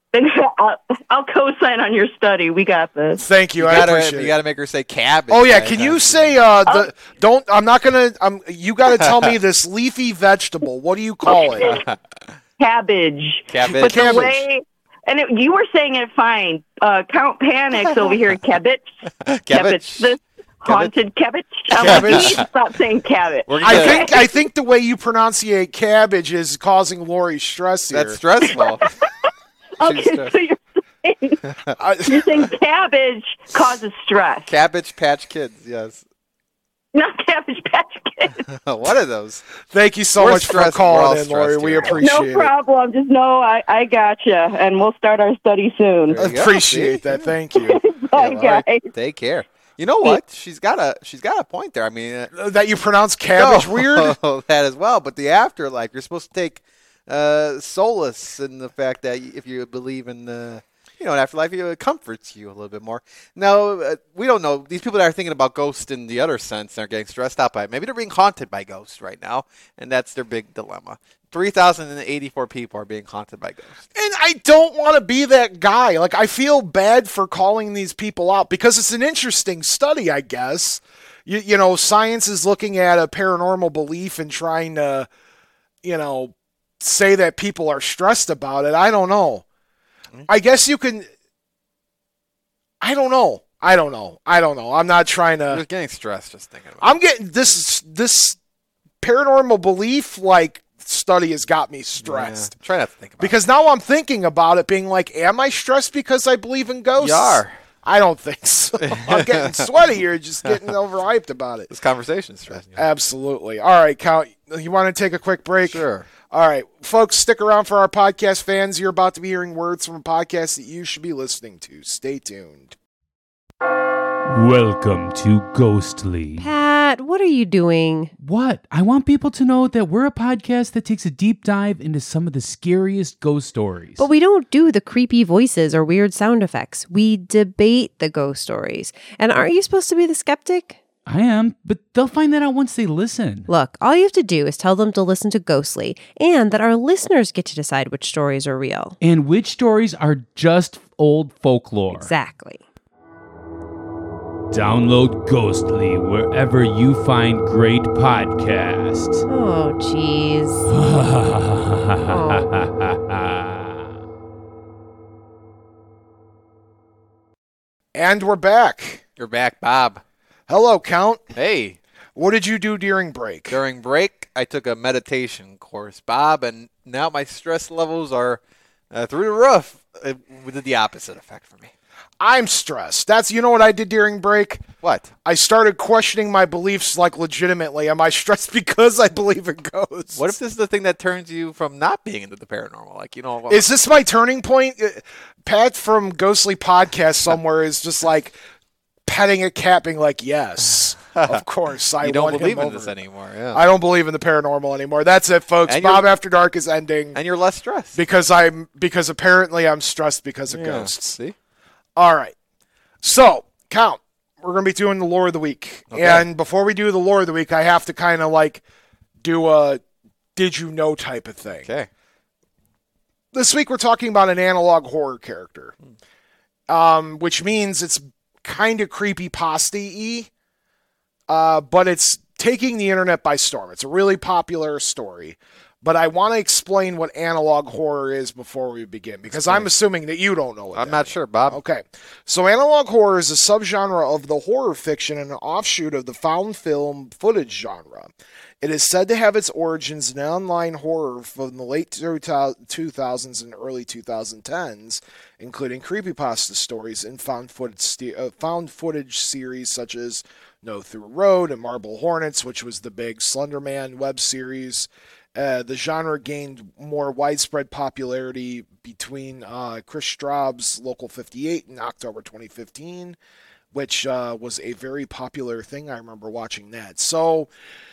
I'll, I'll co-sign on your study. We got this. Thank you. You I gotta, appreciate you it. gotta make her say cabbage. Oh yeah, right? can you That's- say uh the don't I'm not gonna um you gotta tell me this leafy vegetable. What do you call it? Cabbage. Cabbage. But Cabbage. the way, and it, you were saying it fine. Uh, Count Panics over here. Cabbage. Cabbage. This haunted cabbage. I'm Cabbage. like, you need to stop saying cabbage. We're I gonna- think I think the way you pronunciate cabbage is causing Lori stress here. that's stressful. Okay, stressed. so you're saying, I- you're saying cabbage causes stress, Cabbage Patch Kids, yes. not Cabbage Patch Kids. What are those? Thank you so We're much for stressed. We're all calling in, Lori. stressed We here. appreciate No it. problem. Just know I, I got you, and we'll start our study soon. There you go. Appreciate See? that. Thank you. Bye, Yeah, Lori, guys. take care. You know what? She's got a she's got a point there. I mean, uh, Uh, That you pronounce cabbage no, weird? that as well. But the afterlife, you're supposed to take uh, solace in the fact that if you believe in the you know an afterlife, it comforts you a little bit more. Now uh, we don't know these people that are thinking about ghosts in the other sense are getting stressed out by it. Maybe they're being haunted by ghosts right now, and that's their big dilemma. Three thousand eighty-four people are being haunted by ghosts. And I don't want to be that guy. Like, I feel bad for calling these people out because it's an interesting study, I guess. You, you know, science is looking at a paranormal belief and trying to, you know, say that people are stressed about it. I don't know. I guess you can. I don't know. I don't know. I don't know. I'm not trying You're to. getting stressed just thinking about I'm getting this. This paranormal belief like study has got me it. stressed. Yeah. Try not to think about Because now I'm thinking about it, being like, am I stressed because I believe in it. ghosts? You are. I don't think so. I'm getting sweaty here, just getting overhyped about it. This conversation's stressing you. Absolutely. All right, Count, you want to take a quick break? Sure. All right, folks, stick around for our podcast fans. You're about to be hearing words from a podcast that you should be listening to. Stay tuned. Welcome to Ghostly. Pat, what are you doing? What? I want people to know that we're a podcast that takes a deep dive into some of the scariest ghost stories. But we don't do the creepy voices or weird sound effects. We debate the ghost stories. And aren't you supposed to be the skeptic? I am, but they'll find that out once they listen. Look, all you have to do is tell them to listen to Ghostly, and that our listeners get to decide which stories are real. And which stories are just old folklore. Exactly. Download Ghostly wherever you find great podcasts. Oh, jeez. And we're back. You're back, Bob. Hello, Count. Hey. What did you do during break? During break, I took a meditation course, Bob, and now my stress levels are uh, through the roof. It did the opposite effect for me. I'm stressed. That's, you know what I did during break? What? I started questioning my beliefs, like, legitimately. Am I stressed because I believe in ghosts? What if this is the thing that turns you from not being into the paranormal? Like, you know, Is this my turning point? Uh, Pat from Ghostly Podcast somewhere is just like petting a cat, being like, yes, of course. I you don't won believe him in over. this anymore. Yeah. I don't believe in the paranormal anymore. That's it, folks. And you're- Bob After Dark is ending and you're less stressed. because I'm because apparently I'm stressed because of Yeah, ghosts. See? All right. So, Count, we're going to be doing the lore of the week. Okay. And before we do the lore of the week, I have to kind of like do a did you know type of thing. Okay. This week we're talking about an analog horror character, um, which means it's kind of creepy pasta-y, uh, but it's taking the internet by storm. It's a really popular story. But I want to explain what analog horror is before we begin, because I'm assuming that you don't know what I'm that not is. sure, Bob. Okay. So analog horror is a subgenre of the horror fiction and an offshoot of the found film footage genre. It is said to have its origins in online horror from the late two thousands and early twenty tens, including creepypasta stories and found footage, uh, found footage series such as No Through Road and Marble Hornets, which was the big Slender Man web series. Uh, the genre gained more widespread popularity between uh, Chris Straub's Local fifty-eight in October twenty fifteen, which uh, was a very popular thing. I remember watching that. So,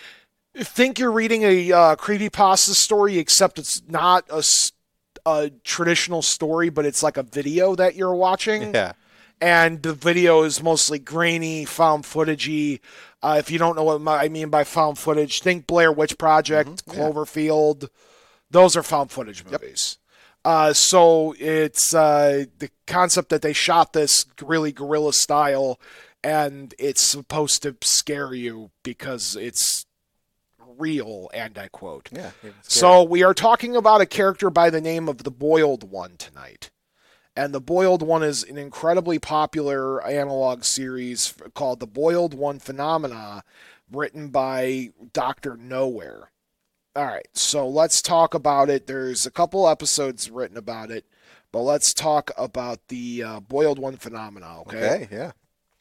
think you're reading a uh, creepypasta story, except it's not a, a traditional story, but it's like a video that you're watching. Yeah. And the video is mostly grainy, found footagey. Uh, if you don't know what I mean by found footage, think Blair Witch Project, mm-hmm. yeah. Cloverfield. Those are found footage movies. Yep. Uh, so it's uh, the concept that they shot this really guerrilla style, and it's supposed to scare you because it's real, and I quote. Yeah. So we are talking about a character by the name of the Boiled One tonight. And the Boiled One is an incredibly popular analog series called The Boiled One Phenomena, written by Doctor Nowhere. All right, so let's talk about it. There's a couple episodes written about it, but let's talk about the uh, Boiled One Phenomena, okay? Okay, yeah.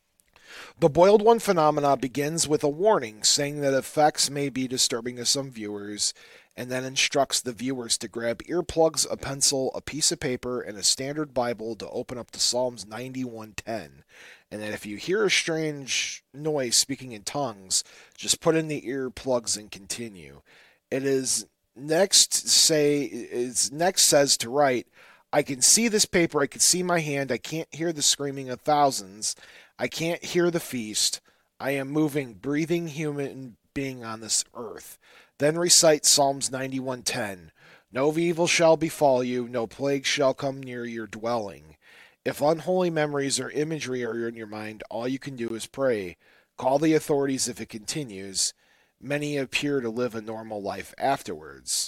The Boiled One Phenomena begins with a warning saying that effects may be disturbing to some viewers, and then instructs the viewers to grab earplugs, a pencil, a piece of paper, and a standard Bible to open up to Psalms ninety-one ten. And that if you hear a strange noise speaking in tongues, just put in the earplugs and continue. It is next say is next says to write, I can see this paper, I can see my hand, I can't hear the screaming of thousands, I can't hear the feast, I am moving, breathing human being on this earth. Then recite Psalms ninety-one ten. No evil shall befall you, no plague shall come near your dwelling. If unholy memories or imagery are in your mind, all you can do is pray. Call the authorities if it continues. Many appear to live a normal life afterwards.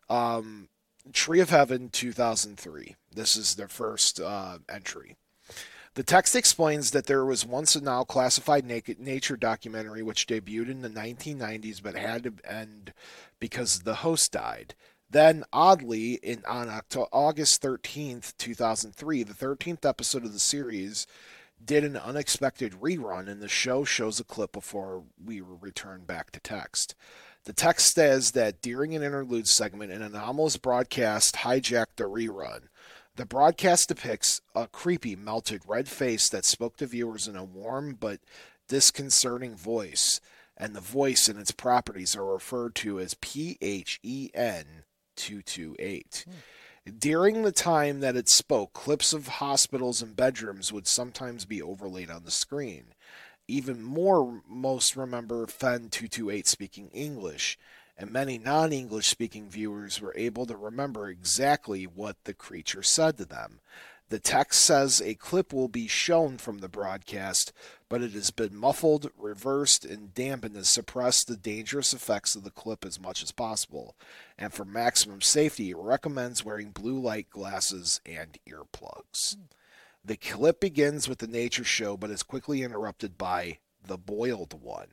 Um, Tree of Heaven, two thousand three. This is their first uh, entry. The text explains that there was once a now classified nature documentary which debuted in the nineteen nineties but had to end because the host died. Then, oddly, in, on October, August thirteenth, two thousand three, the thirteenth episode of the series did an unexpected rerun, and the show shows a clip before we return back to text. The text says that during an interlude segment, an anomalous broadcast hijacked the rerun. The broadcast depicts a creepy, melted red face that spoke to viewers in a warm but disconcerting voice, and the voice and its properties are referred to as P H E N two two eight. Hmm. During the time that it spoke, clips of hospitals and bedrooms would sometimes be overlaid on the screen. Even more, most remember F E N two two eight speaking English, and many non-English speaking viewers were able to remember exactly what the creature said to them. The text says a clip will be shown from the broadcast, but it has been muffled, reversed, and dampened to suppress the dangerous effects of the clip as much as possible. And for maximum safety, it recommends wearing blue light glasses and earplugs. Mm. The clip begins with the nature show, but is quickly interrupted by the Boiled One.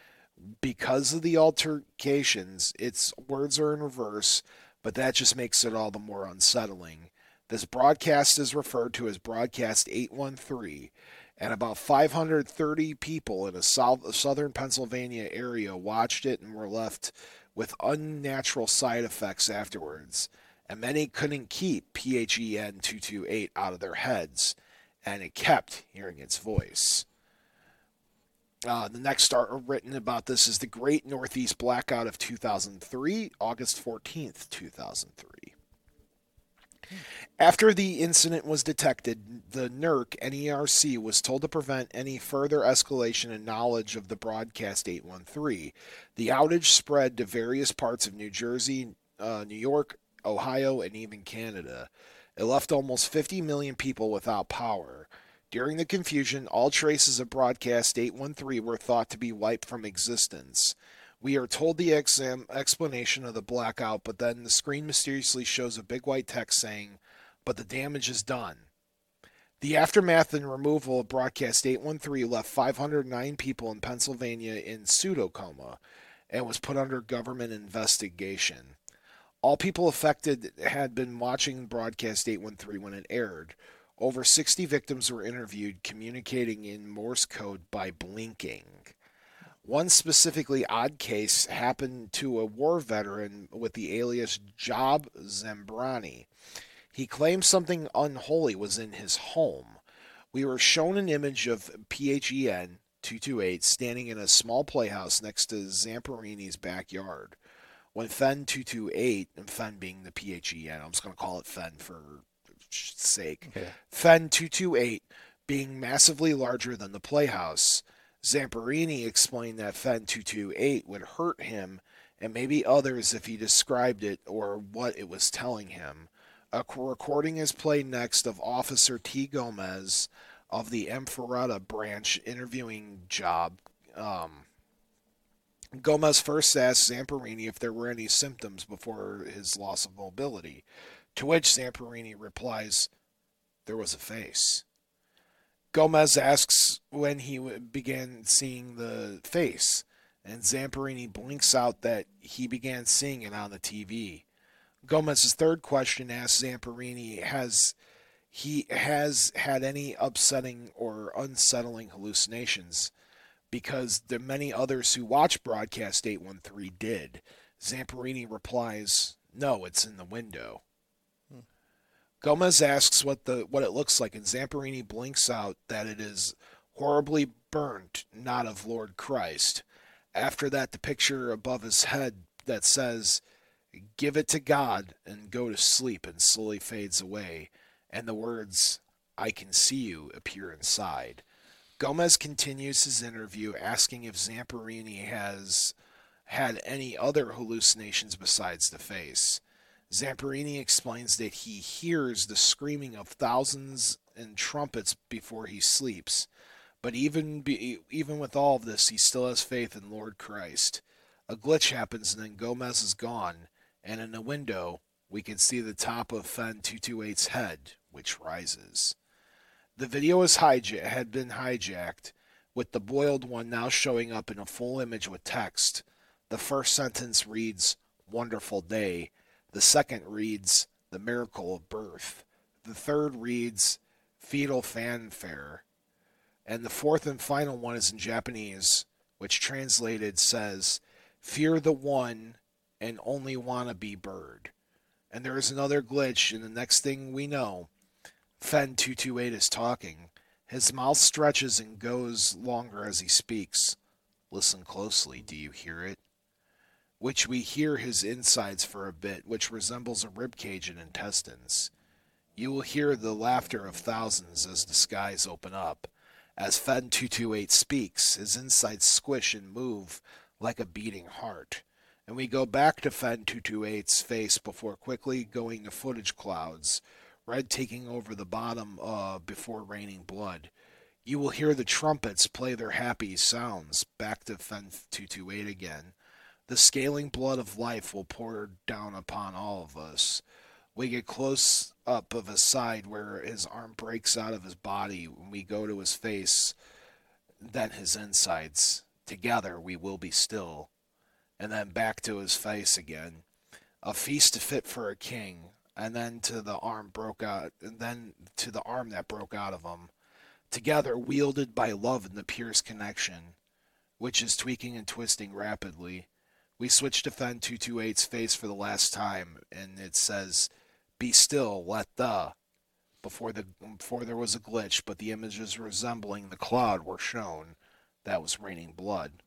Because of the altercations, its words are in reverse, but that just makes it all the more unsettling. This broadcast is referred to as Broadcast eight one three, and about five hundred thirty people in a south, southern Pennsylvania area watched it and were left with unnatural side effects afterwards. And many couldn't keep P H E N two two eight out of their heads, and it kept hearing its voice. Uh, the next article written about this is the Great Northeast Blackout of two thousand three, August fourteenth, two thousand three. After the incident was detected, the N E R C, N E R C was told to prevent any further escalation in knowledge of the broadcast eight one three. The outage spread to various parts of New Jersey, uh, New York, Ohio, and even Canada. It left almost fifty million people without power. During the confusion, all traces of broadcast eight one three were thought to be wiped from existence. We are told the exam explanation of the blackout, but then the screen mysteriously shows a big white text saying, "But the damage is done." The aftermath and removal of broadcast eight one three left five hundred nine people in Pennsylvania in pseudocoma and was put under government investigation. All people affected had been watching broadcast eight one three when it aired. Over sixty victims were interviewed, communicating in Morse code by blinking. One specifically odd case happened to a war veteran with the alias Job Zambrani. He claimed something unholy was in his home. We were shown an image of P H E N two two eight standing in a small playhouse next to Zamparini's backyard. When Fen two two eight, and Fen being the P H E N, I'm just going to call it Fen for sake. Okay. Fen two two eight being massively larger than the playhouse. Zamparini explained that Fen two two eight would hurt him and maybe others if he described it or what it was telling him. A recording is played next of Officer T. Gomez of the Emfretta branch interviewing Job. Um, Gomez first asked Zamparini if there were any symptoms before his loss of mobility, to which Zamparini replies, "There was a face." Gomez asks when he began seeing the face, and Zamparini blinks out that he began seeing it on the T V. Gomez's third question asks Zamparini has he has had any upsetting or unsettling hallucinations, because the many others who watched broadcast eight one three did. Zamparini replies, "No, it's in the window." Hmm. Gomez asks what the what it looks like, and Zamparini blinks out that it is horribly burnt, not of Lord Christ. After that, the picture above his head that says, "Give it to God and go to sleep," and slowly fades away, and the words, "I can see you," appear inside. Gomez continues his interview, asking if Zamparini has had any other hallucinations besides the face. Zamparini explains that he hears the screaming of thousands and trumpets before he sleeps, but even be, even with all of this, he still has faith in Lord Christ. A glitch happens, and then Gomez is gone, and in the window, we can see the top of Fen two two eight's head, which rises. The video is hija- had been hijacked, with the boiled one now showing up in a full image with text. The first sentence reads, "Wonderful day." The second reads, "The miracle of birth." The third reads, "Fetal fanfare." And the fourth and final one is in Japanese, which translated says, "Fear the one and only wannabe bird." And there is another glitch, and the next thing we know, Fen two two eight is talking. His mouth stretches and goes longer as he speaks. Listen closely, do you hear it? Which we hear his insides for a bit, which resembles a ribcage and intestines. You will hear the laughter of thousands as the skies open up. As Fen two two eight speaks, his insides squish and move like a beating heart. And we go back to Fen two two eight's face before quickly going to footage clouds, red taking over the bottom uh, before raining blood. You will hear the trumpets play their happy sounds, back to Fen two two eight again. The scaling blood of life will pour down upon all of us. We get close up of his side where his arm breaks out of his body when we go to his face, then his insides. Together we will be still. And then back to his face again. A feast fit for a king, and then to the arm broke out, and then to the arm that broke out of him. Together, wielded by love in the purest connection, which is tweaking and twisting rapidly. We switch to Fen two two eight's face for the last time, and it says, "Be still, let the," before the before there was a glitch, but the images resembling the cloud were shown. That was raining blood.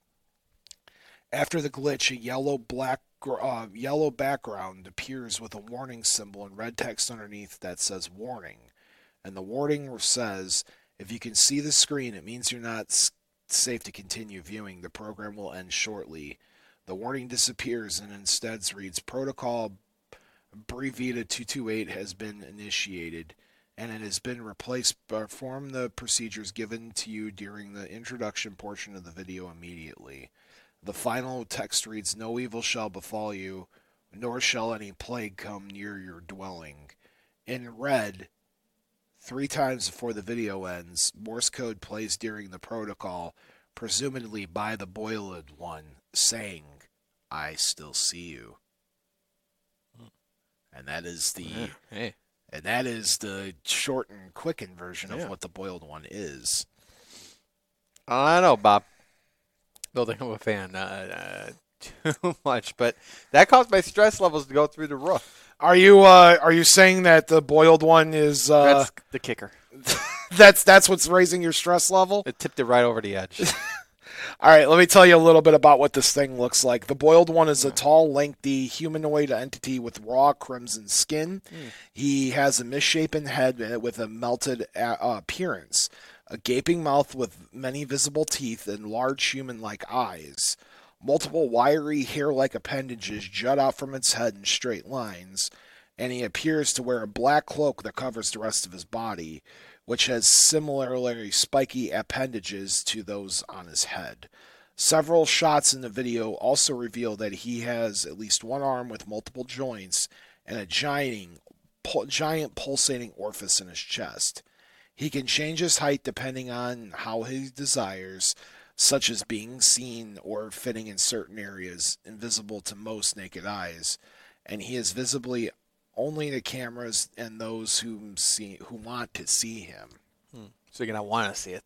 After the glitch, a yellow black uh, yellow background appears with a warning symbol in red text underneath that says "warning," and the warning says, "If you can see the screen, it means you're not safe to continue viewing. The program will end shortly." The warning disappears and instead reads, "Protocol Brevita two two eight has been initiated. and it has been replaced. Perform the procedures given to you during the introduction portion of the video immediately. The final text reads, "No evil shall befall you, nor shall any plague come near your dwelling." In red, three times before the video ends, Morse code plays during the protocol, presumably by the Boiled One, saying, "I still see you." And that is the Yeah, hey. and that is the shortened, quickened version of Yeah. what the Boiled One is. I don't know, Bob. Don't think I'm a fan uh, uh, too much, but that caused my stress levels to go through the roof. Are you uh, are you saying that the Boiled One is uh, That's the kicker. that's that's what's raising your stress level? It tipped it right over the edge. All right, let me tell you a little bit about what this thing looks like. The Boiled One is a tall, lengthy humanoid entity with raw crimson skin. Mm. He has a misshapen head with a melted uh, appearance, a gaping mouth with many visible teeth and large human-like eyes. Multiple wiry hair-like appendages jut out from its head in straight lines, and he appears to wear a black cloak that covers the rest of his body, which has similarly spiky appendages to those on his head. Several shots in the video also reveal that he has at least one arm with multiple joints and a giant, giant pulsating orifice in his chest. He can change his height depending on how he desires, such as being seen or fitting in certain areas invisible to most naked eyes, and he is visibly only to cameras and those who see who want to see him. Hmm. So you're gonna want to see it.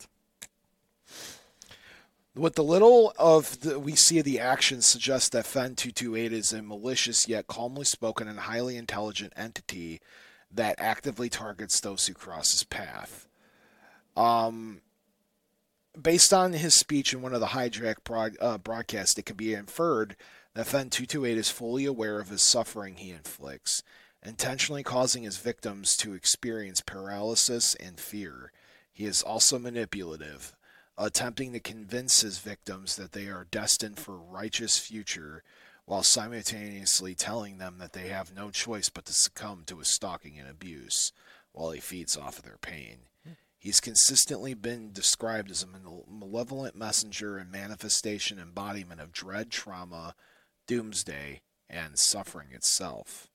What the little of the, we see of the action suggests that Fen two twenty-eight is a malicious yet calmly spoken and highly intelligent entity that actively targets those who cross his path. Um, based on his speech in one of the hijack broad, uh, broadcasts, it can be inferred that Fen two twenty-eight is fully aware of his suffering he inflicts, intentionally causing his victims to experience paralysis and fear. He is also manipulative, attempting to convince his victims that they are destined for a righteous future, while simultaneously telling them that they have no choice but to succumb to his stalking and abuse, while he feeds off of their pain. He's consistently been described as a malevolent messenger and manifestation embodiment of dread, trauma, doomsday, and suffering itself.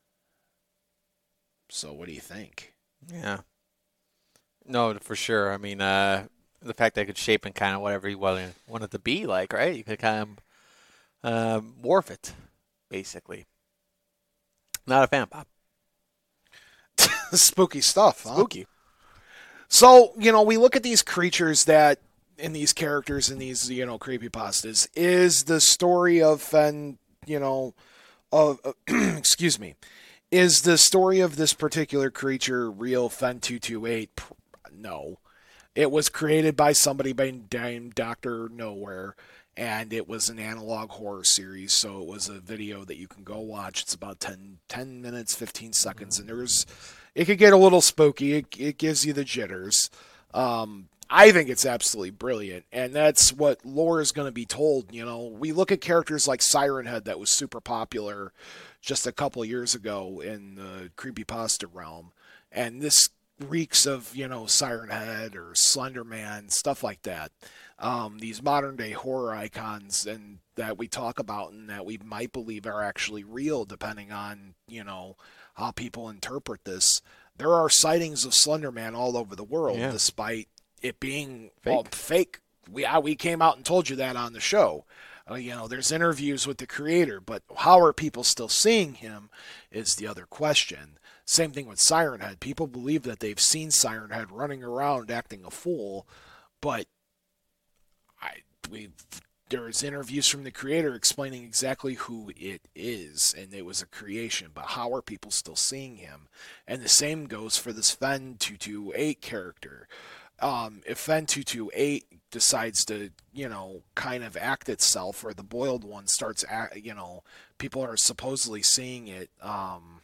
So what do you think? Yeah. No, for sure. I mean, uh, the fact that I could shape and kind of whatever you wanted wanted to be like, right? You could kind of uh, morph it, basically. Not a fan, Bob. Spooky stuff, huh? Spooky. So, you know, we look at these creatures that, in these characters, in these, you know, creepypastas, is the story of Fen, you know, of, uh, excuse me, is the story of this particular creature real Fen two twenty-eight? No. It was created by somebody named Doctor Nowhere, and it was an analog horror series, so it was a video that you can go watch. It's about ten, ten minutes, fifteen seconds, and there's, it could get a little spooky. It, it gives you the jitters. Um, I think it's absolutely brilliant, and that's what lore is going to be told. You know, we look at characters like Siren Head that was super popular just a couple of years ago in the creepypasta realm, and this reeks of, you know, Siren Head or Slender Man, stuff like that. Um, these modern day horror icons and that we talk about and that we might believe are actually real, depending on, you know, how people interpret this. There are sightings of Slender Man all over the world, yeah, despite it being fake. All fake. We uh, we came out and told you that on the show. Uh, you know, there's interviews with the creator, but how are people still seeing him is the other question. Same thing with Siren Head. People believe that they've seen Siren Head running around acting a fool, but I we there's interviews from the creator explaining exactly who it is, and it was a creation, but how are people still seeing him? And the same goes for this Fen two twenty-eight character. Um, if Fen two twenty-eight decides to, you know, kind of act itself, or the Boiled One starts, act, you know, people are supposedly seeing it, um,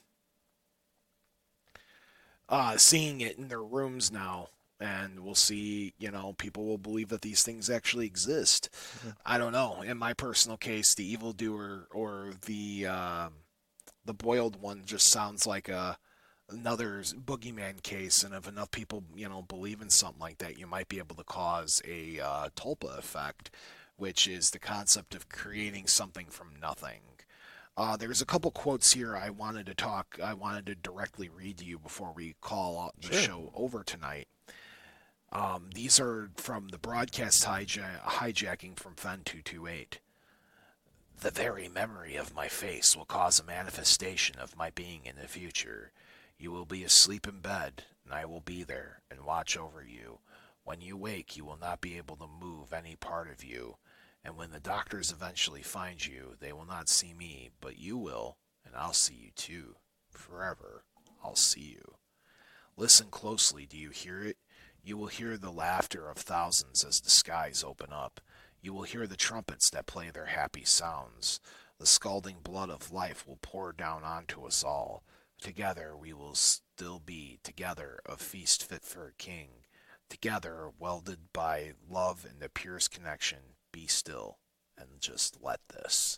uh, seeing it in their rooms now, and we'll see, you know, people will believe that these things actually exist. Mm-hmm. I don't know. In my personal case, the evildoer or the uh, the Boiled One just sounds like a another boogeyman case, and if enough people, you know, believe in something like that, you might be able to cause a uh, tulpa effect, which is the concept of creating something from nothing. Uh, there's a couple quotes here I wanted to talk, I wanted to directly read to you before we call the sure. show over tonight. Um, these are from the broadcast hija- hijacking from Fen two twenty-eight. The very memory of my face will cause a manifestation of my being in the future. You will be asleep in bed, and I will be there and watch over you. When you wake, you will not be able to move any part of you. And when the doctors eventually find you, they will not see me, but you will, and I'll see you too. Forever, I'll see you. Listen closely, do you hear it? You will hear the laughter of thousands as the skies open up. You will hear the trumpets that play their happy sounds. The scalding blood of life will pour down onto us all. Together we will still be, together a feast fit for a king. Together, welded by love and the purest connection, be still and just let this.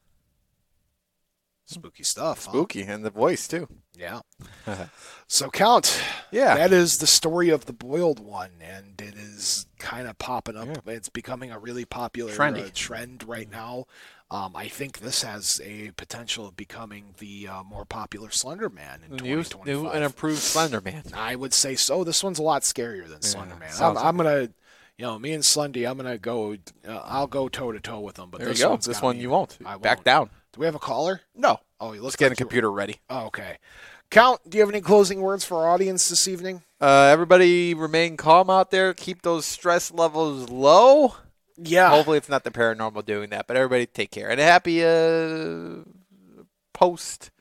Spooky stuff, huh? Spooky, and the voice, too. Yeah. So, Count, yeah, that is the story of the boiled one, and it is kind of popping up. Yeah. It's becoming a really popular uh, trend right now. Um, I think this has a potential of becoming the uh, more popular Slender Man in new, twenty twenty-five. New and improved Slender Man. I would say so. This one's a lot scarier than yeah, Slender Man. I'm, like I'm going to... You know, me and Slendy, I'm gonna go. Uh, I'll go toe to toe with them. But there this you go. This one me. you won't. I won't. Back down. Do we have a caller? No. Oh, you let's get like a computer ready. Oh, okay. Count. Do you have any closing words for our audience this evening? Uh, everybody, remain calm out there. Keep those stress levels low. Yeah. Hopefully, it's not the paranormal doing that. But everybody, take care and a happy uh, post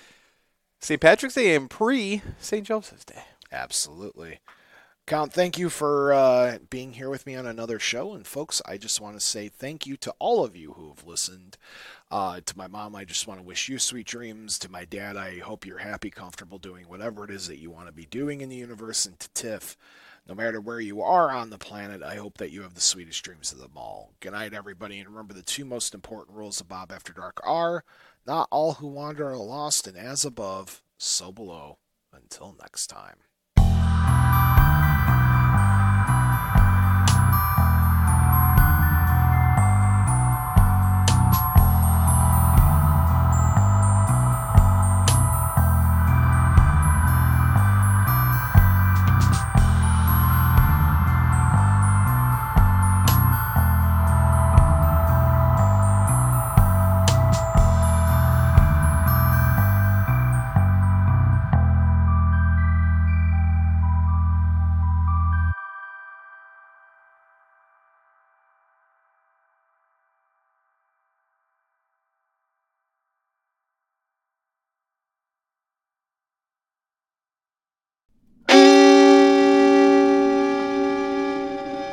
Saint Patrick's Day and pre Saint Joseph's Day. Absolutely. Count, thank you for uh, being here with me on another show. And, folks, I just want to say thank you to all of you who have listened. Uh, to my mom, I just want to wish you sweet dreams. To my dad, I hope you're happy, comfortable doing whatever it is that you want to be doing in the universe. And to Tiff, no matter where you are on the planet, I hope that you have the sweetest dreams of them all. Good night, everybody. And remember, the two most important rules of Bob After Dark are not all who wander are lost, and as above, so below. Until next time.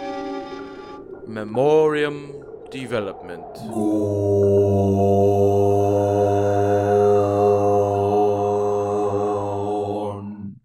Memoriam Development. Oh.